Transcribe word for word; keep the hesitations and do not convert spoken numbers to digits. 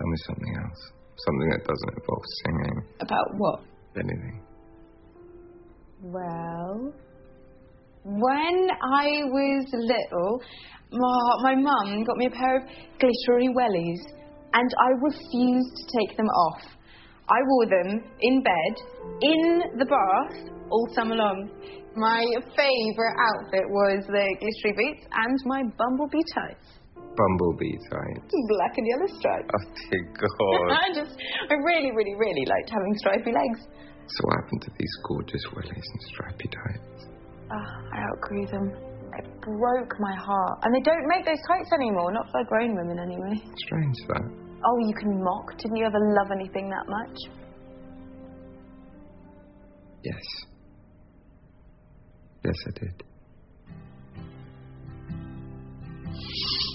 Tell me something else. Something that doesn't involve singing. About what? Anything. Well, when I was little, my, my mum got me a pair of glittery wellies, and I refused to take them off. I wore them in bed, in the bath, all summer long. My favourite outfit was the glittery boots and my bumblebee tights. Bumblebee tights? Black and yellow stripes. Oh, dear God. I just, I really, really, really liked having stripy legs. So what happened to these gorgeous wellies and stripy tights? Oh, I outgrew them. It broke my heart. And they don't make those tights anymore, not for grown women anyway. Strange, that. Oh, you can mock. Didn't you ever love anything that much? Yes. Yes, I did.